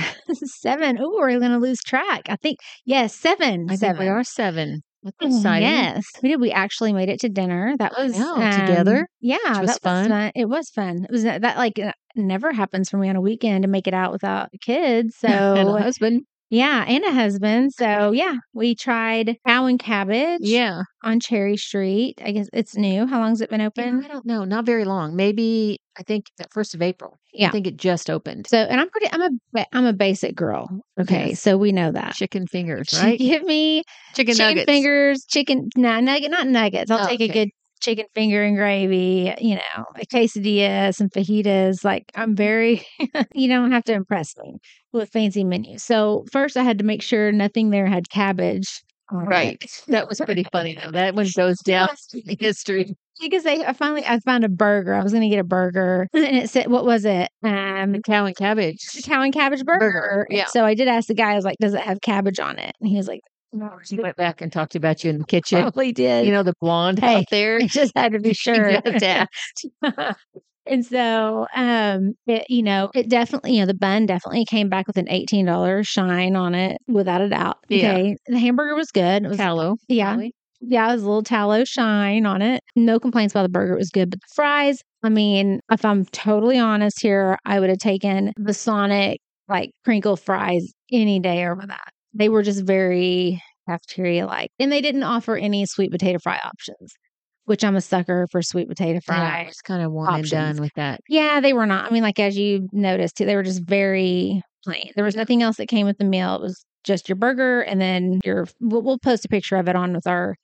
7. Oh, we're going to lose track. I think, yes, 7. I think we 7. are 7. That's exciting. Yes, we did. We actually made it to dinner. That was together. Yeah, Which was that fun. was fun. It was fun. It was that like never happens for me on a weekend to make it out without kids. And So a husband. yeah, and a husband. So yeah, we tried cow and cabbage. Yeah. On Cherry Street. I guess it's new. How long's it been open? I don't know. Not very long. Maybe I think the 1st of April. Yeah. I think it just opened. So, and I'm a basic girl. Okay, Yes. so we know that. Chicken fingers, right? Give me Chicken chicken nuggets. fingers, not nuggets. I'll take a good chicken finger and gravy, you know, a quesadilla, some fajitas. Like I'm very, you don't have to impress me with fancy menus. So first I had to make sure nothing there had cabbage. Right. That was pretty funny though. That one goes down in history. Because I found a burger. I was going to get a burger and it said, what was it? The cow and cabbage. The cow and cabbage burger. Yeah. So I did ask the guy, I was like, does it have cabbage on it? And he was like, no. She went back and talked about you in the kitchen. Probably did. You know, the blonde out there. I just had to be sure. That. And so, it definitely, the bun definitely came back with an $18 shine on it, without a doubt. Yeah. Okay. The hamburger was good. It was Tallow. Yeah. Probably. Yeah, it was a little tallow shine on it. No complaints about the burger. It was good. But the fries, I mean, if I'm totally honest here, I would have taken the Sonic, like, crinkle fries any day over that. They were just very cafeteria-like. And they didn't offer any sweet potato fry options, which I'm a sucker for sweet potato fry. Yeah, it's kind of one and done with that. Yeah, they were not. I mean, like, as you noticed, they were just very plain. There was nothing else that came with the meal. It was just your burger, and then we'll post a picture of it on with our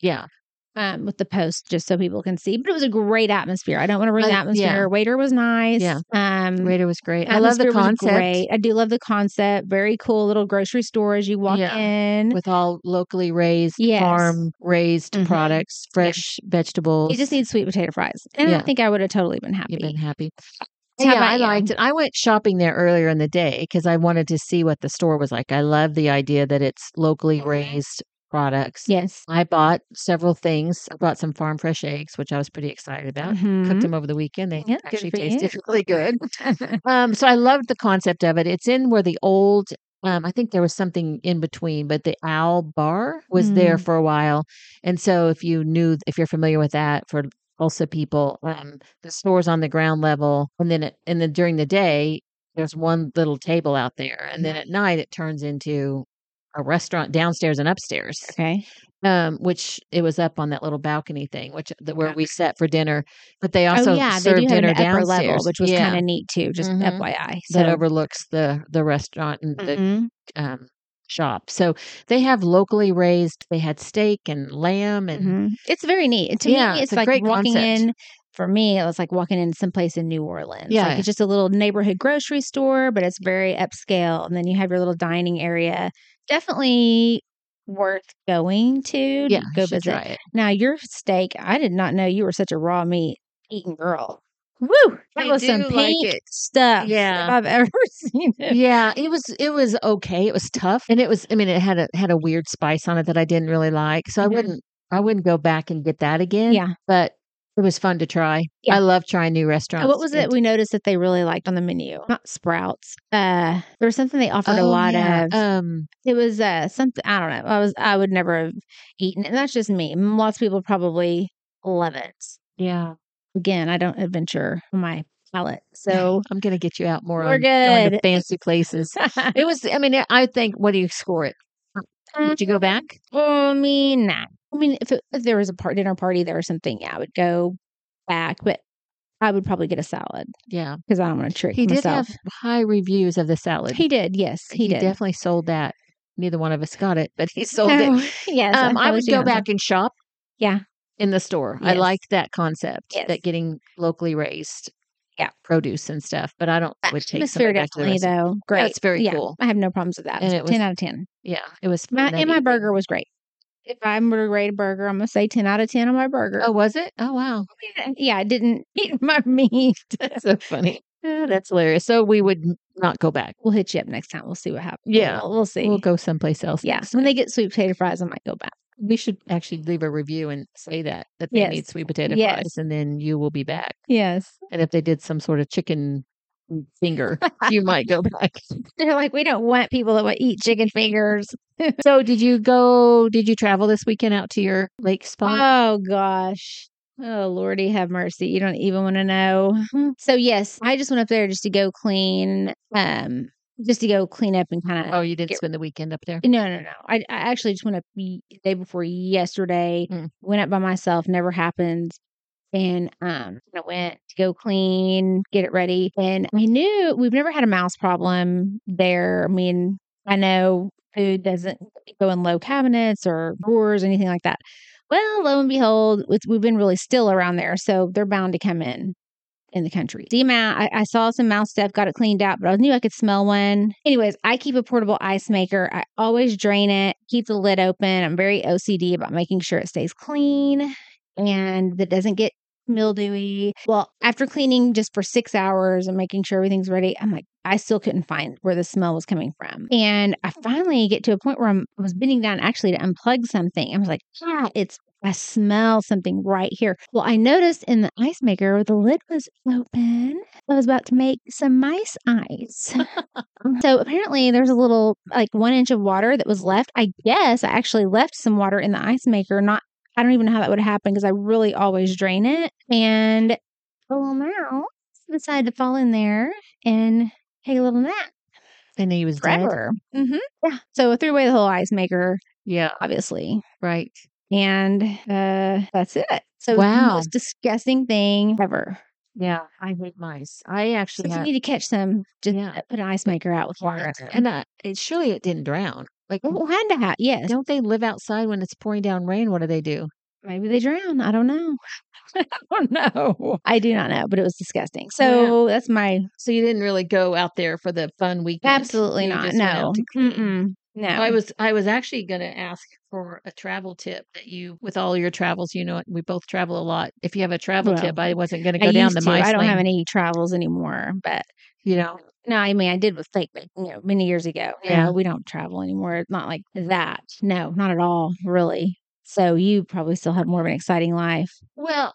with the post just so people can see. But it was a great atmosphere. I don't want to ruin the atmosphere. Yeah. Waiter was nice. Yeah. Waiter was great. I love the Atmosphere was concept. great. I do love the concept. Very cool little grocery store as you walk in. With all locally raised, Yes. farm raised Mhm. products, fresh vegetables. You just need sweet potato fries. And I think I would have totally been happy. You've been happy. So how Yeah, about I you? liked it. I went shopping there earlier in the day because I wanted to see what the store was like. I love the idea that it's locally raised products. Yes. I bought several things. I bought some farm fresh eggs, which I was pretty excited about. Cooked them over the weekend. They Yeah, actually good for you. tasted really good. So I loved the concept of it. It's in where the old, I think there was something in between, but the Owl Bar was there for a while. And so if you're familiar with that, for Tulsa people, the store's on the ground level, and then during the day there's one little table out there, and then at night it turns into a restaurant downstairs and upstairs. Okay. Which it was up on that little balcony thing, where we sat for dinner. But they also they serve do have dinner an upper downstairs, level, which was kind of neat too. Just FYI, that overlooks the restaurant and the shop. So they have locally raised. They had steak and lamb, and it's very neat. To me, it's a like great walking concept. in. For me, it was like walking in someplace in New Orleans. Yeah. Like it's just a little neighborhood grocery store, but it's very upscale. And then you have your little dining area. Definitely worth going to. Yeah, Go you should visit. try it. Now, your steak, I did not know you were such a raw meat eating girl. Woo! That I was some do like pink it. stuff. Yeah. If I've ever seen it. Yeah, it was okay. It was tough, and it was. I mean, it had a weird spice on it that I didn't really like. So I wouldn't go back and get that again. Yeah. But it was fun to try. Yeah. I love trying new restaurants. What was it we noticed that they really liked on the menu? Not Sprouts. There was something they offered a lot of. It was something, I don't know. I would never have eaten it. And that's just me. Lots of people probably love it. Yeah. Again, I don't adventure on my palate. So I'm going to get you out more we're on going to good. fancy places. It was, I mean, I think, what do you score it? Would you go back? I mean, nah. I mean, if there was a dinner party there or something, yeah, I would go back. But I would probably get a salad. Yeah. Because I don't want to trick He did myself. have high reviews of the salad. He did, yes. He did. Definitely sold that. Neither one of us got it, but he sold it. Yes. I would go back and shop. Yeah. In the store. Yes. I like that concept. Yes. That getting locally raised produce and stuff. But I would take atmosphere back to the definitely restaurant. though. Great. That's very cool. I have no problems with that. And It was 10 out of 10. Yeah, it was fun. My burger was great. If I'm going to rate a burger, I'm going to say 10 out of 10 on my burger. Oh, was it? Oh, wow. Yeah, I didn't eat my meat. That's so funny. Yeah, that's hilarious. So we would not go back. We'll hit you up next time. We'll see what happens. Yeah. We'll see. We'll go someplace else. Yeah. So when they get sweet potato fries, I might go back. We should actually leave a review and say that they need sweet potato fries, and then you will be back. Yes. And if they did some sort of chicken finger, you might go back. They're like, we don't want people that would eat chicken fingers. So did you travel this weekend out to your lake spot? Oh gosh. Oh Lordy, have mercy. You don't even want to know. So yes, I just went up there just to go clean, just to go clean up and kind Oh, of you didn't get. spend the weekend up there? No, no, no. I actually just went up the day before yesterday. Mm. Went up by myself. Never happened. And I went to go clean, get it ready. And I knew we've never had a mouse problem there. I mean, I know food doesn't go in low cabinets or drawers, anything like that. Well, lo and behold, we've been really still around there, so they're bound to come in the country. The amount I saw some mouse stuff, got it cleaned out, but I knew I could smell one. Anyways, I keep a portable ice maker. I always drain it, keep the lid open. I'm very OCD about making sure it stays clean and that doesn't get mildewy. Well, after cleaning just for 6 hours and making sure everything's ready, I'm like, I still couldn't find where the smell was coming from. And I finally get to a point where I was bending down actually to unplug something. I was like, I smell something right here. Well, I noticed in the ice maker where the lid was open, I was about to make some mice ice. So apparently there's a little like 1 inch of water that was left. I guess I actually left some water in the ice maker. I don't even know how that would happen because I really always drain it. And a little mouse decided to fall in there and take a little nap And he was dead? forever. Yeah. So I threw away the whole ice maker, Yeah, obviously. right. And that's it. So it's the Wow. most disgusting thing ever. Yeah, I hate mice. I So actually if you have need to catch some, just Yeah. put an ice maker out with water in it. And surely it didn't drown. Like, Well, had to have, yes. don't they live outside when it's pouring down rain? What do they do? Maybe they drown. I don't know. I don't know. I do not know, but it was disgusting. Wow. So that's my So you didn't really go out there for the fun weekend. absolutely You not. just went No. out to clean. No. I was actually going to ask for a travel tip that with all your travels, we both travel a lot. If you have a travel Well, tip, I wasn't going to I go down used the to. mice I don't have lane. any travels anymore, but You know, no, I mean I did with fake, many years ago. Yeah. No, we don't travel anymore. It's not like that. No, not at all, really. So you probably still have more of an exciting life. well,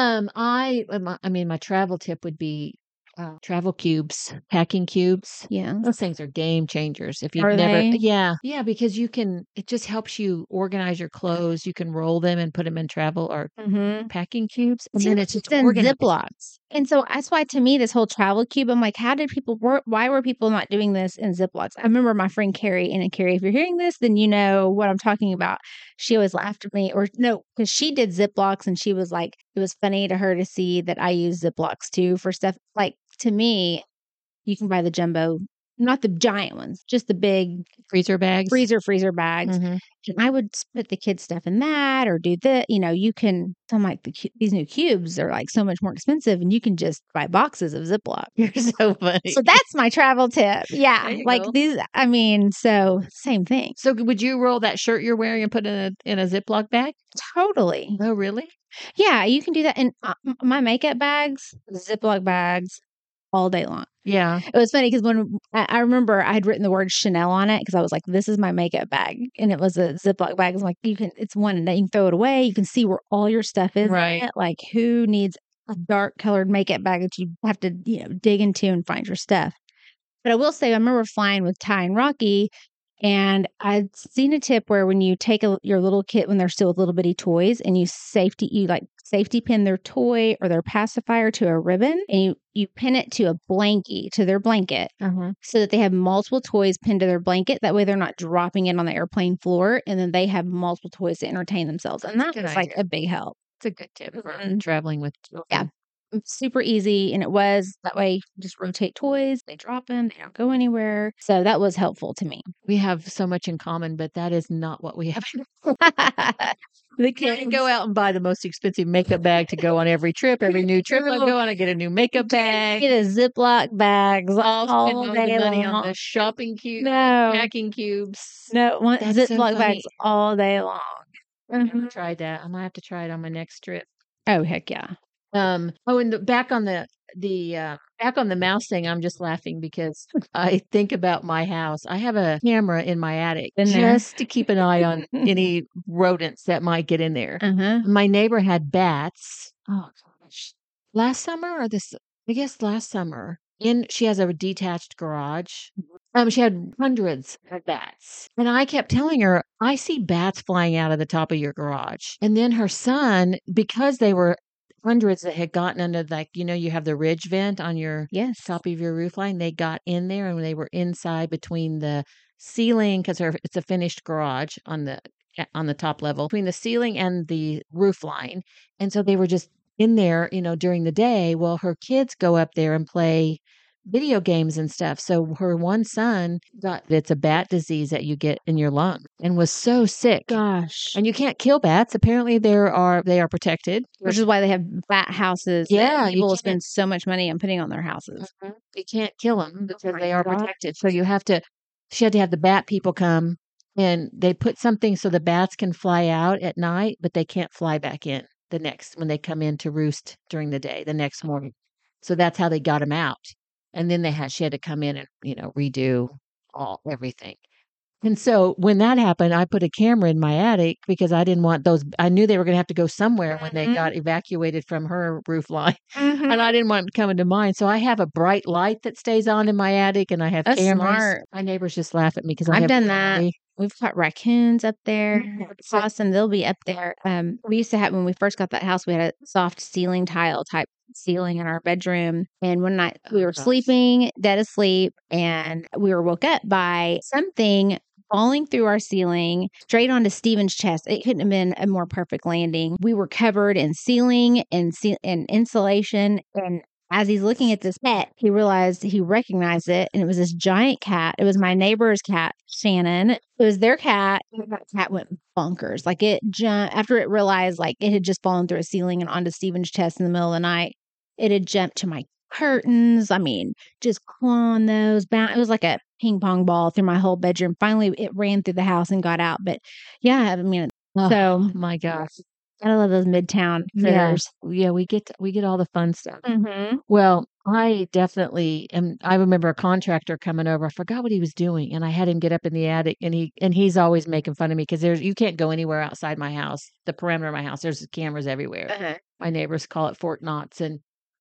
I mean, my travel tip would be travel cubes, packing cubes. Yeah. Those things are game changers. If you've Are never, they? yeah, because it just helps you organize your clothes. You can roll them and put them in travel or Mm-hmm. packing cubes, and See, then it's just in organized. Ziplocs. And so that's why to me, this whole travel cube, I'm like, how did people work? Why were people not doing this in Ziplocs? I remember my friend Carrie, and Carrie, if you're hearing this, then you know what I'm talking about. She always laughed at me, or no, because she did Ziplocs and she was like, it was funny to her to see that I use Ziplocs too for stuff. Like to me, you can buy the jumbo, not the giant ones, just the big Freezer bags. freezer bags. Mhm. And I would put the kids' stuff in that or do that. You can, so I'm like, these new cubes are like so much more expensive and you can just buy boxes of Ziploc. You're so funny. So that's my travel tip. There Yeah. you Like go. these, I mean, so same thing. So would you roll that shirt you're wearing and put it in a Ziploc bag? Totally. Oh, really? Yeah. You can do that. And my makeup bags, Ziploc bags all day long. Yeah. It was funny because when I remember I had written the word Chanel on it because I was like, this is my makeup bag. And it was a Ziploc bag. I'm like, it's one and you can throw it away. You can see where all your stuff is. Right. In it. Like, who needs a dark colored makeup bag that you have to, dig into and find your stuff? But I will say, I remember flying with Ty and Rocky, and I'd seen a tip where when you take your little kid when they're still with little bitty toys, and you safety pin their toy or their pacifier to a ribbon, and you pin it to a blankie to their blanket, so that they have multiple toys pinned to their blanket. That way, they're not dropping it on the airplane floor, and then they have multiple toys to entertain themselves. And that Good was like idea. a big help. It's a good tip for Mhm. traveling with children. Yeah. Super easy, and it was that way. Just rotate toys, they drop them, they don't go anywhere. So that was helpful to me. We have so much in common, but that is not what we have. The I kids go out and buy the most expensive makeup bag to go on every trip. Every new trip I go on, I get a new makeup bag. get a Ziploc bags I'll all spend all the day money on long. the shopping cube, No, packing cubes. no, want That's so Ziploc funny. bags all day long. Never tried that. I might have to try it on my next trip. Oh heck yeah! And back on the mouse thing, I'm just laughing because I think about my house. I have a camera in my attic Been there. just to keep an eye on any rodents that might get in there. My neighbor had bats. Oh gosh, last summer or I guess last summer. she has a detached garage. She had hundreds of bats. And I kept telling her, I see bats flying out of the top of your garage. And then her son, because they were hundreds that had gotten under, like, you have the ridge vent on your Yes. top of your roof line, they got in there and they were inside between the ceiling, because it's a finished garage on the top level, between the ceiling and the roof line. And so they were just in there, during the day. Well, her kids go up there and play video games and stuff. So her one son it's a bat disease that you get in your lung, and was so sick. Gosh. And you can't kill bats. Apparently they are protected. Which is why they have bat houses. Yeah, that you people will can't- spend so much money on putting on their houses. You can't kill them because my they are God. protected. So she had to have the bat people come, and they put something so the bats can fly out at night, but they can't fly back in when they come in to roost during the day, the next morning. So that's how they got them out. And then she had to come in and, redo everything. And so when that happened, I put a camera in my attic because I didn't want those. I knew they were going to have to go somewhere when they got evacuated from her roof line. And I didn't want them to come into mine. So I have a bright light that stays on in my attic, and I have That's cameras. smart. My neighbors just laugh at me because I've done that. We've got raccoons up there. It's awesome. They'll be up there. We used to have, when we first got that house, we had a soft ceiling tile type ceiling in our bedroom. And one night we were sleeping, dead asleep, and we were woke up by something falling through our ceiling straight onto Steven's chest. It couldn't have been a more perfect landing. We were covered in ceiling and insulation, and as he's looking at this pet, he recognized it, and it was this giant cat. It was my neighbor's cat, Shannon. It was their cat. That cat went bonkers. Like, it jumped after it realized, like, it had just fallen through a ceiling and onto Steven's chest in the middle of the night. It had jumped to my curtains. I mean, just clawing those. It was like a ping pong ball through my whole bedroom. Finally, it ran through the house and got out. But yeah, I mean, Oh my gosh. I love those midtown critters. Yeah, we get all the fun stuff. Mm-hmm. Well, I definitely am. I remember a contractor coming over. I forgot what he was doing, and I had him get up in the attic, and he's always making fun of me because you can't go anywhere outside my house, the perimeter of my house. There's cameras everywhere. Uh-huh. My neighbors call it Fort Knox, and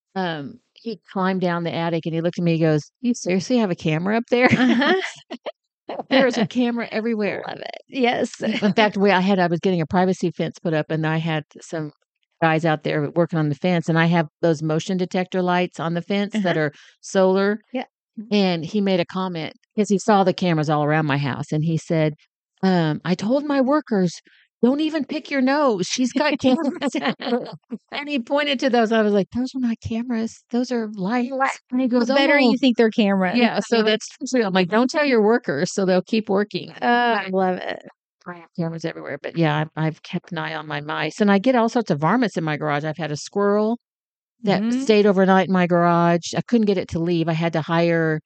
he climbed down the attic and he looked at me. He goes, "You seriously have a camera up there?" Uh-huh. There's a camera everywhere. Love it. Yes. In fact, I was getting a privacy fence put up, and I had some guys out there working on the fence, and I have those motion detector lights on the fence that are solar. Yeah. And he made a comment because he saw the cameras all around my house, and he said, I told my workers, don't even pick your nose. She's got cameras. And he pointed to those. I was like, those are not cameras. Those are lights. And he goes, Better you think they're cameras. Yeah. So I'm like, don't tell your workers so they'll keep working. I love it. I have cameras everywhere. But yeah, I've kept an eye on my mice. And I get all sorts of varmints in my garage. I've had a squirrel that stayed overnight in my garage. I couldn't get it to leave. I had to hire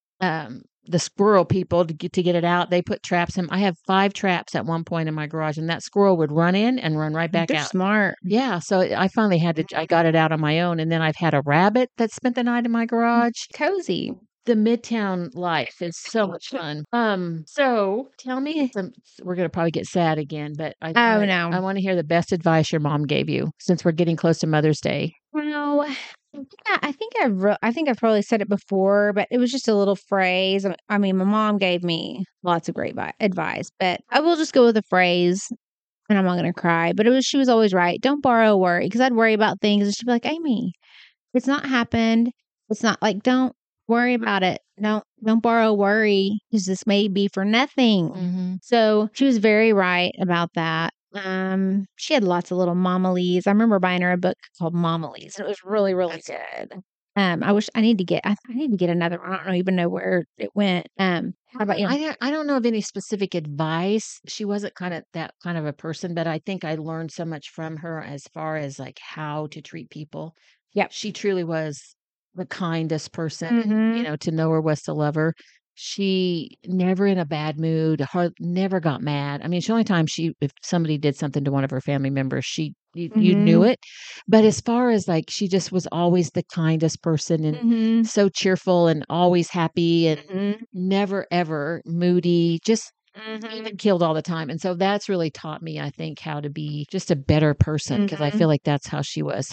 the squirrel people to get it out. They put traps in. I have 5 traps at one point in my garage, and that squirrel would run in and run right back They're out. smart. Yeah. So I finally I got it out on my own. And then I've had a rabbit that spent the night in my garage. Cozy. The Midtown life is so much fun. So tell me, we're going to probably get sad again, but no. I want to hear the best advice your mom gave you since we're getting close to Mother's Day. No, I think I've probably said it before, but it was just a little phrase. I mean, my mom gave me lots of great advice, but I will just go with a phrase, and I'm not going to cry. But she was always right. Don't borrow worry, because I'd worry about things, and she'd be like, Amy, it's not happened. It's not like, don't worry about it. Don't borrow worry, because this may be for nothing. Mm-hmm. So she was very right about that. She had lots of little Mama-Lees. I remember buying her a book called Mama-Lees. It was really, really good. I need to get another one. I don't even know where it went. How about you? I don't know of any specific advice. She wasn't that kind of a person, but I think I learned so much from her as far as like how to treat people. Yep. She truly was the kindest person, to know her was to love her. She never in a bad mood, never got mad. I mean, the only time if somebody did something to one of her family members, you knew it. But as far as like, she just was always the kindest person and so cheerful and always happy and never ever moody, just even killed all the time. And so that's really taught me, I think, how to be just a better person, because I feel like that's how she was. So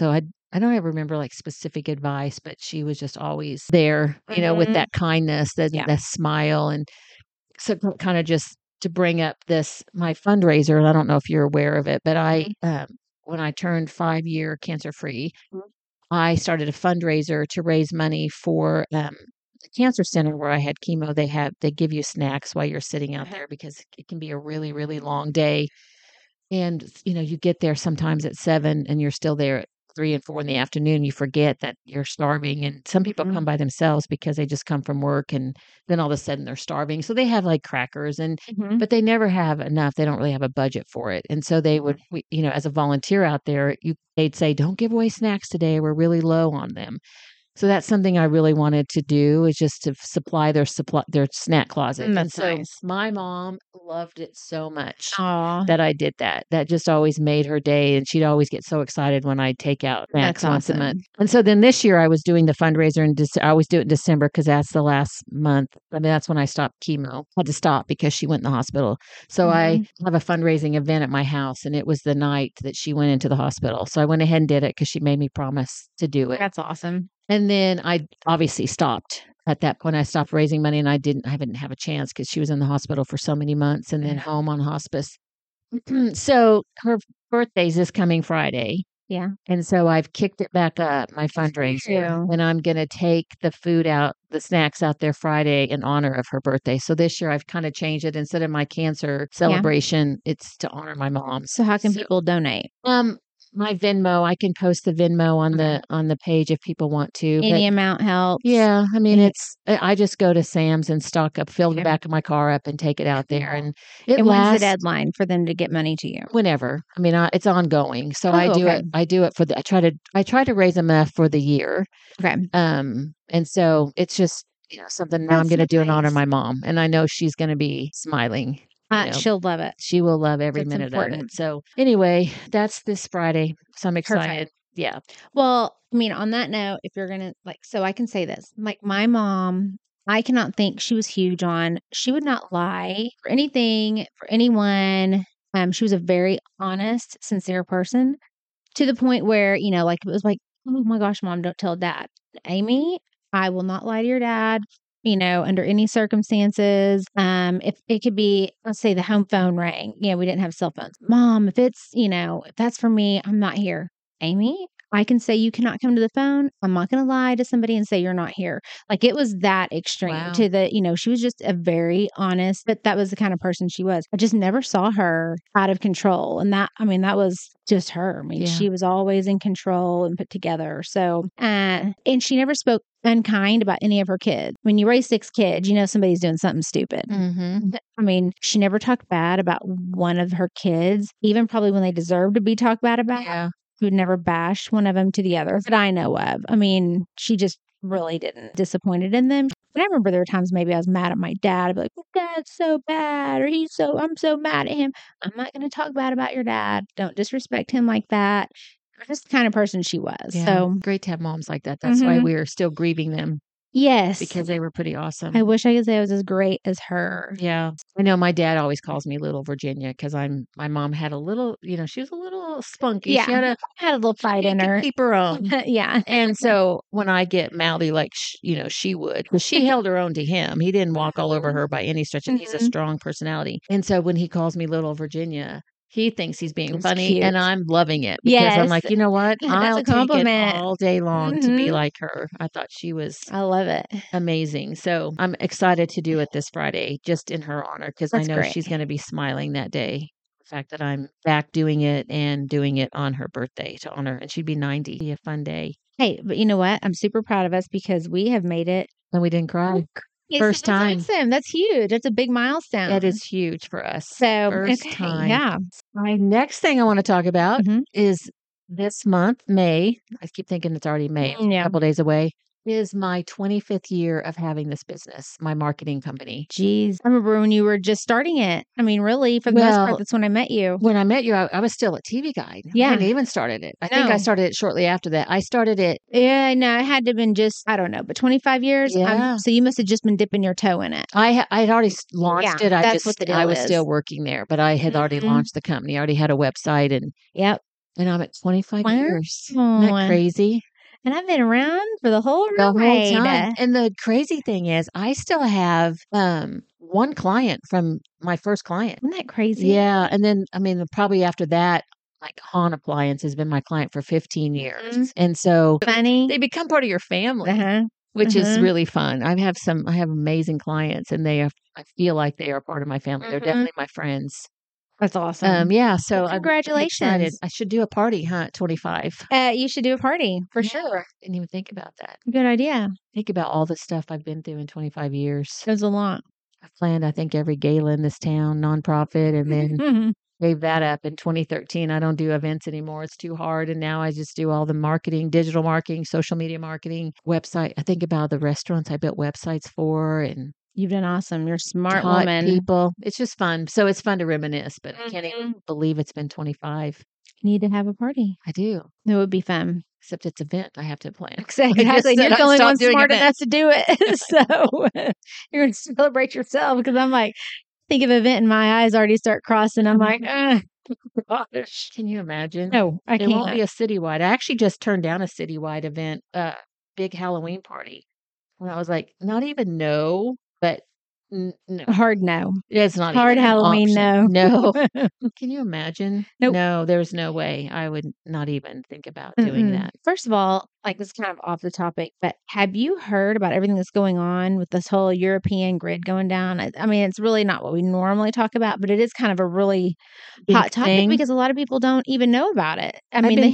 I don't ever remember like specific advice, but she was just always there, with Mhm. that kindness, Yeah. that smile. And so kind of just to bring up my fundraiser, and I don't know if you're aware of it, but when I turned 5-year cancer free, Mhm. I started a fundraiser to raise money for the cancer center where I had chemo. They give you snacks while you're sitting out there because it can be a really, really long day. And, you get there sometimes at 7 and you're still there at 3 and 4 in the afternoon. You forget that you're starving. And some people Mhm. come by themselves because they just come from work and then all of a sudden they're starving. So they have like crackers Mhm. but they never have enough. They don't really have a budget for it. And so they would, as a volunteer out there, they'd say, don't give away snacks today. We're really low on them. So that's something I really wanted to do is just to supply their snack closet. And That's so nice. my mom loved it so much Aw, that I did that. That just always made her day. And she'd always get so excited when I'd take out that's snacks once a month. awesome. And so then this year I was doing the fundraiser I always do it in December because that's the last month. I mean, that's when I stopped chemo. I had to stop because she went in the hospital. So I Mhm. have a fundraising event at my house and it was the night that she went into the hospital. So I went ahead and did it because she made me promise to do it. That's awesome. And then I obviously stopped. At that point, I stopped raising money and I didn't have a chance because she was in the hospital for so many months and then home on hospice. So her birthday's this coming Friday. Yeah. And so I've kicked it back up, my fundraiser, too. and I'm going to take the snacks out there Friday in honor of her birthday. So this year I've kind of changed it. Instead of my cancer Yeah. celebration, it's to honor my mom. So how can So, people donate? my Venmo, I can post the Venmo on Okay. the page if people want to. But Any amount helps. yeah, I mean, Any I just go to Sam's and fill the Okay. back of my car up and take it out there. And it And when's the lasts deadline for them to get money to you? whenever. I mean, it's ongoing. So Oh, okay. I do it I try to raise enough for the year. Okay. And so it's just, something now I'm That's going to do in honor of nice. my mom. And I know she's going to be smiling. She'll love it. She will love every That's minute of it. important. So anyway, that's this Friday. So I'm Perfect. excited. Yeah. Well, I mean, on that note, if you're gonna so I can say this, like my mom, I cannot think she was huge on. She would not lie for anything for anyone. She was a very honest, sincere person to the point where like it was like, oh my gosh, mom, don't tell dad, Amy. I will not lie to your dad. Under any circumstances. If it could be, let's say the home phone rang. We didn't have cell phones. Mom, if that's for me, I'm not here. Amy, I can say you cannot come to the phone. I'm not going to lie to somebody and say you're not here. Like it was that extreme Wow. to she was just a very honest, but that was the kind of person she was. I just never saw her out of control. And that was just her. I mean, Yeah. she was always in control and put together. So, and she never spoke unkind about any of her kids. When you raise 6 kids, somebody's doing something stupid. Mm-hmm. I mean, she never talked bad about one of her kids, even probably when they deserved to be talked bad about. Yeah. She would never bash one of them to the other that I know of. I mean, she just really didn't disappointed in them. And I remember there were times maybe I was mad at my dad. I'd be like, Dad's so bad, or I'm so mad at him. I'm not going to talk bad about your dad. Don't disrespect him like that. Just the kind of person she was. Yeah. So great to have moms like that. That's why we're still grieving them. Yes. Because they were pretty awesome. I wish I could say I was as great as her. Yeah. I know my dad always calls me Little Virginia because my mom had a little, she was a little spunky. Yeah. She had a little fight in her. keep her own. Yeah. And so when I get mouthy like, she would, because she held her own to him. He didn't walk all over her by any stretch. And he's a strong personality. And so when he calls me Little Virginia, he thinks he's being It's funny cute. and I'm loving it because I'm like, Yes. you know what? That's I'll a take it compliment. all day long to be Mhm. like her. I thought she was I love it. amazing. So I'm excited to do it this Friday just in her honor because I That's know great. she's going to be smiling that day. The fact that I'm back doing it and doing it on her birthday to honor, and she'd be 90. Be a fun day. Hey, but you know what? I'm super proud of us because we have made it. And we didn't cry. Yes, First that's time. awesome. That's huge. That's a big milestone. That is huge for us. So, First okay, time. yeah. My next thing I want to talk about Mhm. is this month, May. I keep thinking it's already May. It's a Yeah. couple days away. Is my 25th year of having this business, my marketing company. Geez. I remember when you were just starting it. I mean, really, for the most Well, part, that's when I met you. When I met you, I was still a TV guide. I Yeah. hadn't even started it. I think I No. started it shortly after that. I started it. Yeah, no, it had to have been just, I don't know, but 25 years? Yeah. So you must have just been dipping your toe in it. I had already launched Yeah, it. that's what the deal I was is. still working there, but I had already Mhm. launched the company. I already had a website and Yep. And I'm at 25 years. Isn't that Wow. crazy? And I've been around for the whole The whole time. ride. And the crazy thing is I still have, one client from my first client. Isn't that crazy? Yeah, and then, I mean, probably after that, like, Han Appliance has been my client for 15 years, Mhm. and so Funny. they become part of your family, Uh-huh. which is Mhm. really fun. I have amazing clients, and I feel like they are part of my family. They're Mhm. definitely my friends. That's awesome. Yeah, so Well, I'm really excited. congratulations. I should do a party, huh, at 25. You should do a party for Yeah, sure. didn't even think about that. Good idea. Think about all the stuff I've been through in 25 years. There's a lot. I've planned, I think, every gala in this town, nonprofit, and then Mhm. gave that up in 2013. I don't do events anymore. It's too hard. And now I just do all the marketing, digital marketing, social media marketing, website. I think about the restaurants I built websites for and You've done awesome. You're a smart taught woman. people. It's just fun. So it's fun to reminisce, but I can't even Mhm. believe it's been 25. You need to have a party. I do. It would be fun. Except it's event I have to plan. Exactly. I just And said you're I'd the only stop one doing smart enough events. to do it. So you're going to celebrate yourself because I'm like, think of event and my eyes already start crossing. I'm like, gosh. Can you imagine? No, I It won't can't. be a citywide. I actually just turned down a citywide event, big Halloween party. And I was like, not even no, but no. Hard no. It's not Hard even an Halloween option. no. No. Can you imagine? Nope. No, there's no way. I would not even think about doing Mm-mm. that. First of all, like this is kind of off the topic, but have you heard about everything that's going on with this whole European grid going down? I mean, it's really not what we normally talk about, but it is kind of a really Big hot topic thing. because a lot of people don't even know about it. I I've mean, been they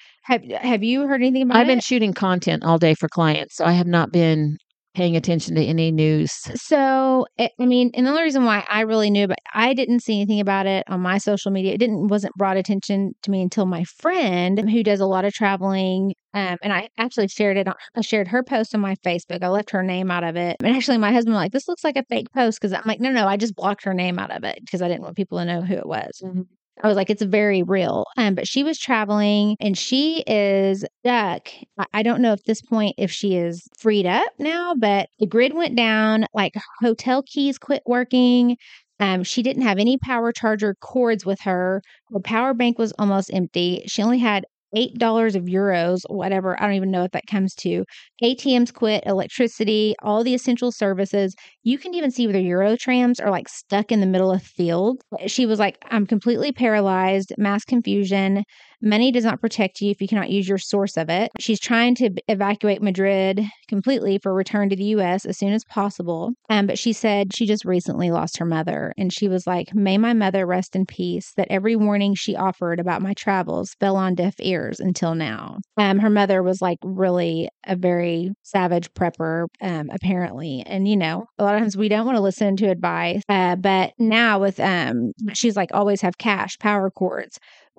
have you heard anything about I've been it? shooting content all day for clients, so I have not been paying attention to any news. So, I mean, and the only reason why I really knew, but I didn't see anything about it on my social media. It wasn't brought attention to me until my friend who does a lot of traveling. And I actually I shared her post on my Facebook. I left her name out of it. And actually my husband was like, this looks like a fake post. Cause I'm like, no, I just blocked her name out of it because I didn't want people to know who it was. Mhm. I was like, it's very real. But she was traveling and she is stuck. I don't know at this point if she is freed up now, but the grid went down, like hotel keys quit working. She didn't have any power charger cords with her. Her power bank was almost empty. She only had $8 of euros, whatever. I don't even know what that comes to. ATMs quit, electricity, all the essential services. You can even see where the Euro trams are like stuck in the middle of field. She was like, I'm completely paralyzed, mass confusion. Money does not protect you if you cannot use your source of it. She's trying to evacuate Madrid completely for return to the US as soon as possible. But she said she just recently lost her mother. And she was like, may my mother rest in peace, that every warning she offered about my travels fell on deaf ears until now. Her mother was like really a very savage prepper, apparently. And, you know, a lot of times we don't want to listen to advice. But now with, she's like, always have cash, power cords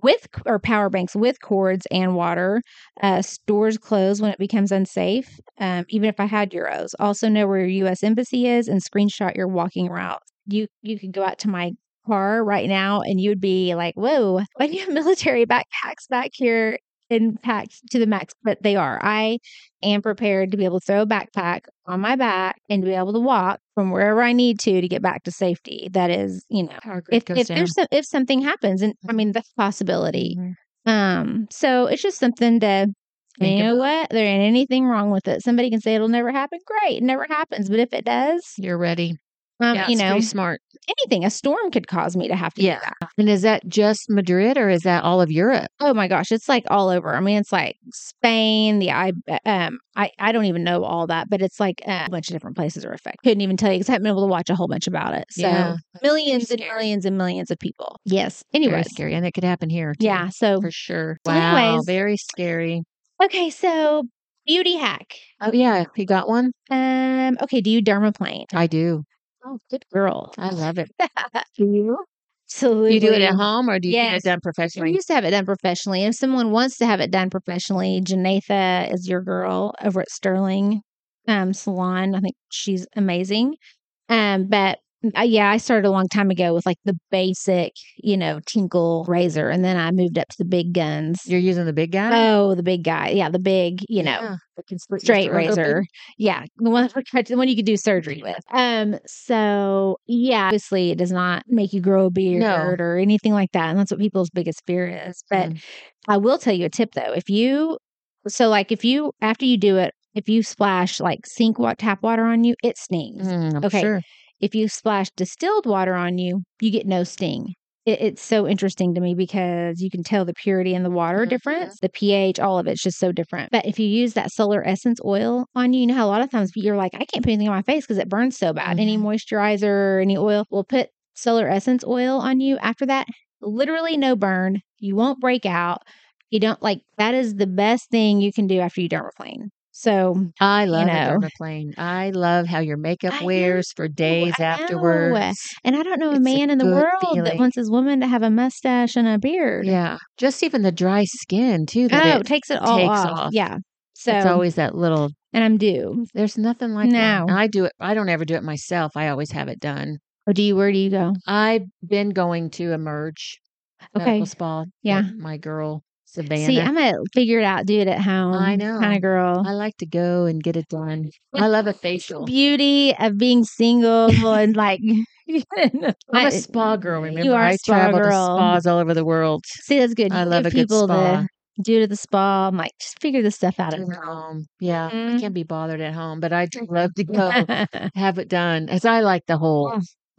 or power banks with cords and water. Stores close when it becomes unsafe, even if I had euros. Also know where your U.S. embassy is and screenshot your walking route. You could go out to my car right now and you would be like, whoa, why do you have military backpacks back here and packed to the max? But they are. I am prepared to be able to throw a backpack on my back and to be able to walk from wherever I need to get back to safety. That is, you know, Power grid goes down. if something happens, and I mean, that's a possibility. So it's just something to, and Think you know about. what? There ain't anything wrong with it. Somebody can say it'll never happen. Great, it never happens. But if it does, You're ready. Yeah, you it's know, pretty smart. anything, a storm could cause me to have to do Yeah. that. And is that just Madrid or is that all of Europe? Oh my gosh, it's like all over. I mean, it's like Spain, I don't even know all that, but it's like a bunch of different places are affected. Couldn't even tell you because I haven't been able to watch a whole bunch about it. So Yeah. millions and scary. millions and millions of people. Yes. Very Anyways, scary. And it could happen here too. yeah. So For sure. So Wow. anyways. Very scary. Okay, so beauty hack. Oh yeah. You got one? Okay, do you dermaplane? I do. Oh, good girl. I love it. Do you? Absolutely. You do it at home or do you get Yes. it done We professionally? used to have it done professionally. If someone wants to have it done professionally, Janatha is your girl over at Sterling Salon. I think she's amazing. But Yeah, I started a long time ago with like the basic, Tinkle razor, and then I moved up to the big guns. You're using the big guy? Oh, the big guy. Yeah, the big, Yeah. That can split your straight throat open. razor. Yeah, the one you could do surgery with. So yeah, obviously it does not make you grow a beard No. or anything like that, and that's what people's biggest fear is. But I will tell you a tip though. If you after you do it, if you splash like tap water on you, it stings. I'm Okay. sure. If you splash distilled water on you, you get no sting. It's so interesting to me because you can tell the purity in the water difference, the pH, all of it's just so different. But if you use that solar essence oil on you, you know how a lot of times you're like, I can't put anything on my face because it burns so bad. Any moisturizer, any oil, will put solar essence oil on you after that. Literally no burn. You won't break out. You don't that is the best thing you can do after you dermaplane. So I love a dermaplane. I love how your makeup wears for days afterwards. And I don't know a It's man in the good world that feeling. wants his woman to have a mustache and a beard. Yeah. Just even the dry skin too that Oh, it takes it all takes off. off. Yeah. It's So, always that little and I'm due. there's nothing like that. No. And I do it. I don't ever do it myself. I always have it done. Where do you go? I've been going to Emerge Medical Okay. Spa. Yeah. My girl, Savannah. See, I'm gonna figure it out, do it at home. I know. Kind of girl. I like to go and get it done. I love a facial. Beauty of being single and I'm a spa girl, remember? You are a I spa travel to girl. spas all over the world. See, that's good. I You love give a good people spa. to do it at the spa. I'm like, just figure this stuff out at At home. home. Yeah. I Mhm. can't be bothered at home, but I do love to go have it done. As I like the whole,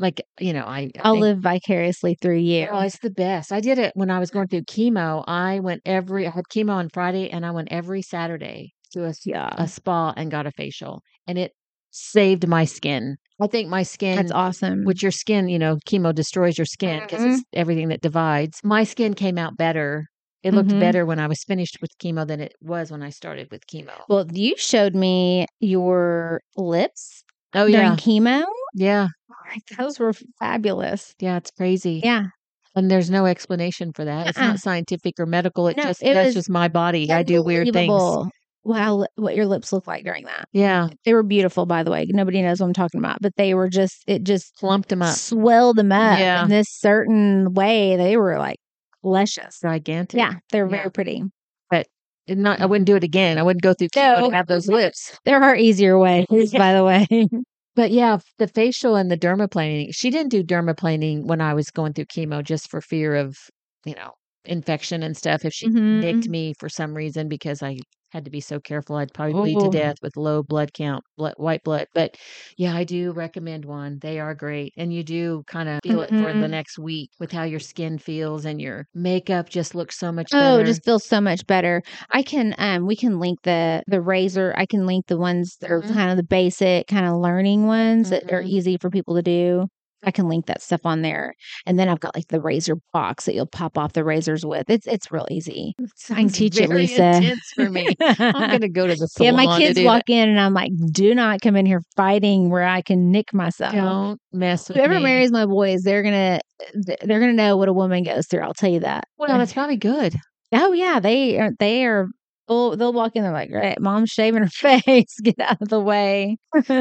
I I'll think, live vicariously through you. oh, it's the best. I did it when I was going through chemo. I had chemo on Friday and I went every Saturday to a spa and got a facial, and it saved my skin. I think my skin, That's awesome. which your skin, chemo destroys your skin because it's everything that divides. My skin came out better. It looked better when I was finished with chemo than it was when I started with chemo. Well, you showed me your lips Oh, during yeah. chemo. Yeah. Those were fabulous. Yeah, it's crazy. Yeah. And there's no explanation for that. It's not scientific or medical. That's was just my body. I do weird things. unbelievable. Wow, what your lips look like during that. Yeah. They were beautiful, by the way. Nobody knows what I'm talking about, but they were it just Plumped them up. swelled them up Yeah. in this certain way. They were like luscious. Gigantic. Yeah, they were very pretty. But I wouldn't do it again. I wouldn't go through chemo to have those lips. There are easier ways, by the way. But yeah, the facial and the dermaplaning. She didn't do dermaplaning when I was going through chemo just for fear of, infection and stuff. If she nicked me for some reason because I had to be so careful, I'd probably bleed to death with low blood count, white blood. But yeah, I do recommend one. They are great. And you do kind of feel it for the next week with how your skin feels, and your makeup just looks so much better. Oh, it just feels so much better. We can link the razor. I can link the ones that are kind of the basic kind of learning ones that are easy for people to do. I can link that stuff on there. And then I've got like the razor box that you'll pop off the razors with. It's real easy. I can teach you, Lisa. Intense for me. I'm going to go to the salon. Yeah, my kids walk in and I'm like, do not come in here fighting where I can nick myself. Don't mess with Whoever me. marries my boys, they're gonna know what a woman goes through. I'll tell you that. Well, that's probably good. Oh yeah, they are. They'll walk in. They're like, "Right, mom's shaving her face. Get out of the way."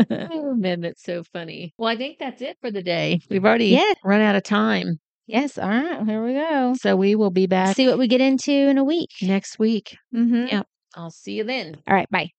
Oh man, that's so funny. Well, I think that's it for the day. We've already run out of time. Yes. All right. Here we go. So we will be back. See what we get into in a week. Next week. Mm-hmm. Yep. I'll see you then. All right. Bye.